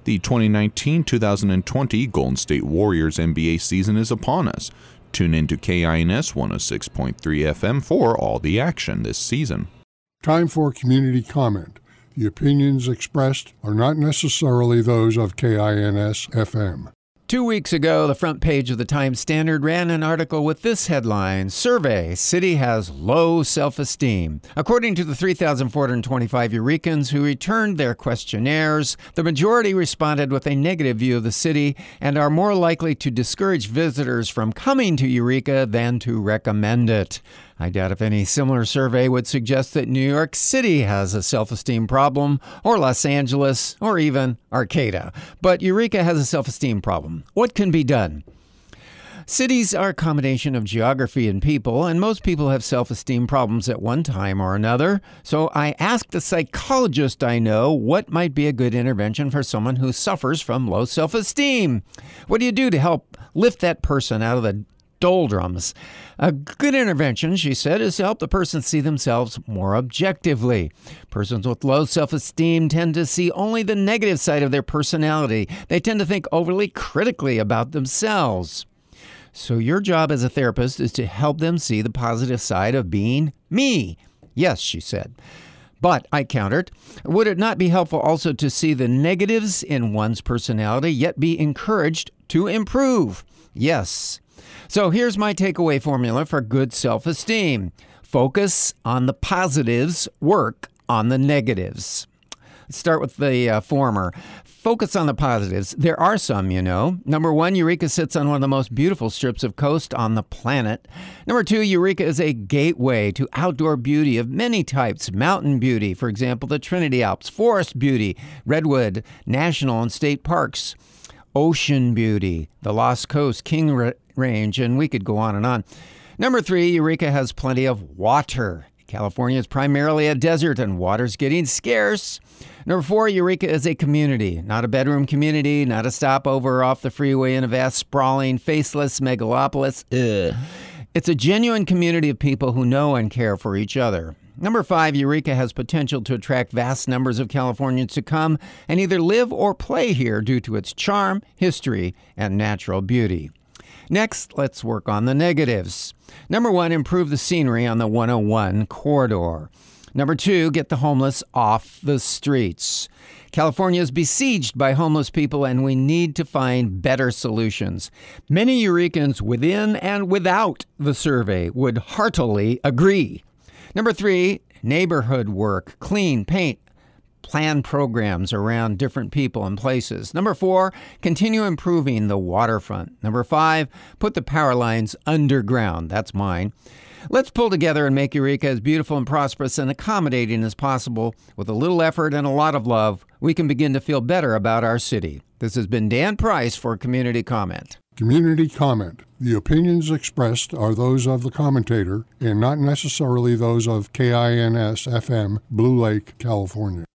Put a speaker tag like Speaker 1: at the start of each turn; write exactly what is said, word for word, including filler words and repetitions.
Speaker 1: The twenty nineteen twenty twenty Golden State Warriors N B A season is upon us. Tune in to K I N S one oh six point three F M for all the action this season.
Speaker 2: Time for community comment. The opinions expressed are not necessarily those of K I N S F M.
Speaker 3: Two weeks ago, the front page of the Times-Standard ran an article with this headline, Survey, City Has Low Self-Esteem. According to the three thousand four hundred twenty-five Eurekans who returned their questionnaires, the majority responded with a negative view of the city and are more likely to discourage visitors from coming to Eureka than to recommend it. I doubt if any similar survey would suggest that New York City has a self-esteem problem, or Los Angeles, or even Arcata. But Eureka has a self-esteem problem. What can be done? Cities are a combination of geography and people, and most people have self-esteem problems at one time or another. So I asked a psychologist I know what might be a good intervention for someone who suffers from low self-esteem. What do you do to help lift that person out of the doldrums? A good intervention, she said, is to help the person see themselves more objectively. Persons with low self-esteem tend to see only the negative side of their personality. They tend to think overly critically about themselves. So your job as a therapist is to help them see the positive side of being me. Yes, she said. But, I countered, would it not be helpful also to see the negatives in one's personality, yet be encouraged to improve? Yes. So here's my takeaway formula for good self-esteem. Focus on the positives, work on the negatives. Let's start with the uh, former. Focus on the positives. There are some, you know. Number one, Eureka sits on one of the most beautiful strips of coast on the planet. Number two, Eureka is a gateway to outdoor beauty of many types. Mountain beauty, for example, the Trinity Alps. Forest beauty, redwood, national and state parks. Ocean beauty, the Lost Coast, King Ra- Range, and we could go on and on. Number three, Eureka has plenty of water. California is primarily a desert and water's getting scarce. Number four, Eureka is a community, not a bedroom community, not a stopover off the freeway in a vast, sprawling, faceless megalopolis. Ugh. It's a genuine community of people who know and care for each other. Number five, Eureka has potential to attract vast numbers of Californians to come and either live or play here due to its charm, history, and natural beauty. Next, let's work on the negatives. Number one, improve the scenery on the one oh one corridor. Number two, get the homeless off the streets. California is besieged by homeless people, and we need to find better solutions. Many Eurekans within and without the survey would heartily agree. Number three, neighborhood work, clean, paint, plan programs around different people and places. Number four, continue improving the waterfront. Number five, put the power lines underground. That's mine. Let's pull together and make Eureka as beautiful and prosperous and accommodating as possible. With a little effort and a lot of love, we can begin to feel better about our city. This has been Dan Price for Community Comment.
Speaker 2: Community comment. The opinions expressed are those of the commentator and not necessarily those of K I N S F M, Blue Lake, California.